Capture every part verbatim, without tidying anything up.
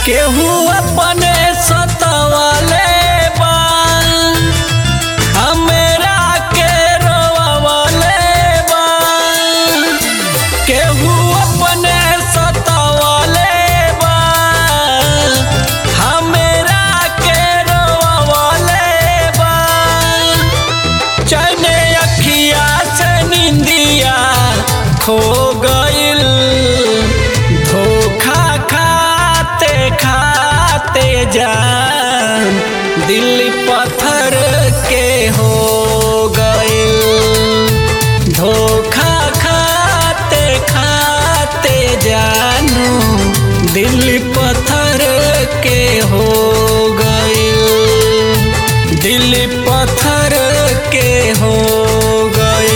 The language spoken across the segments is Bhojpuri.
केहू अपने सतावले बा हमरा के रोवावले बा। केहू अपने सतावले बा हमरा के रोवावले बा। चैन अखिया से निंदिया खो गइल, धोखा खाते खाते जान दिल पत्थर के हो गइल। धोखा खाते खाते जानू दिल पत्थर के हो गइल। दिल पत्थर के हो गइल।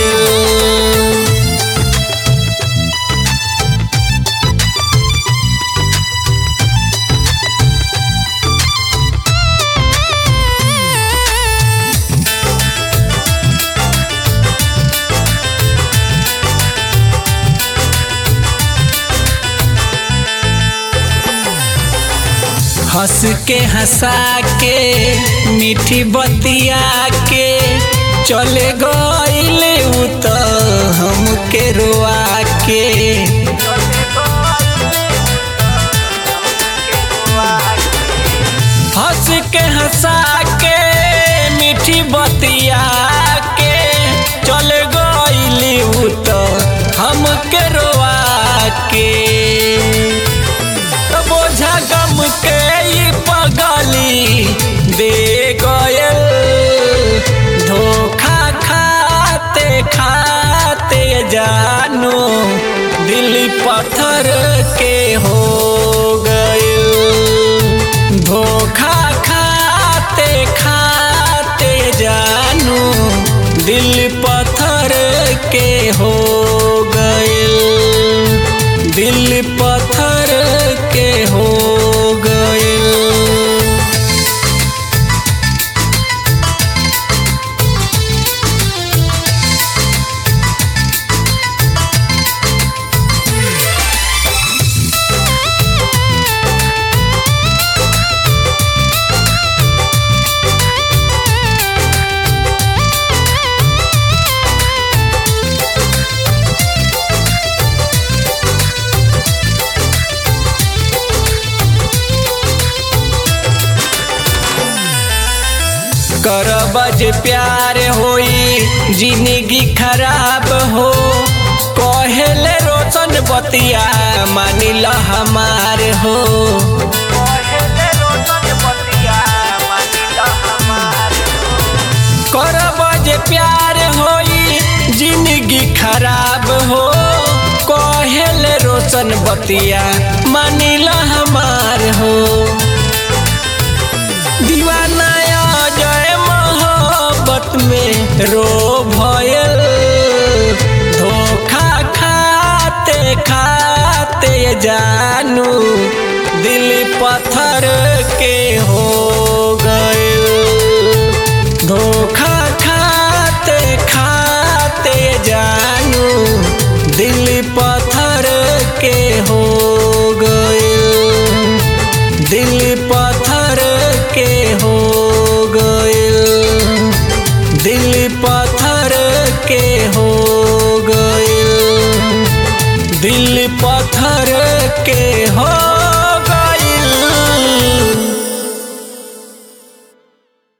हंस के हंसा के मीठी बतिया के चले गइले उ त हमके रोआ के। हंस के हंसा के मीठी बतिया के चले गइले उ त हमके रोआ के। बोझा गम के पगली दे गयल, धोखा खाते खाते जानू दिल पत्थर के हो गइल। धोखा खाते खाते जानू दिल पत्थर के हो गइल। दिल पत्थर के हो गइल। करब जे प्यार होई जिंदगी खराब हो, कहेले रोशन बतिया मानिल हमार हो। करब जे प्यार होई जिंदगी खराब हो, कहेले रोशन बतिया मानिल हमार हो। दीवाना में रो भयल, धोखा खाते खाते जानू दिल पत्थर के हो गइल। धोखा खाते खाते जानू दिल पत्थर के हो गइल। दिल पत्थर के हो गइल। दिल पत्थर के हो गइल। दिल पत्थर के हो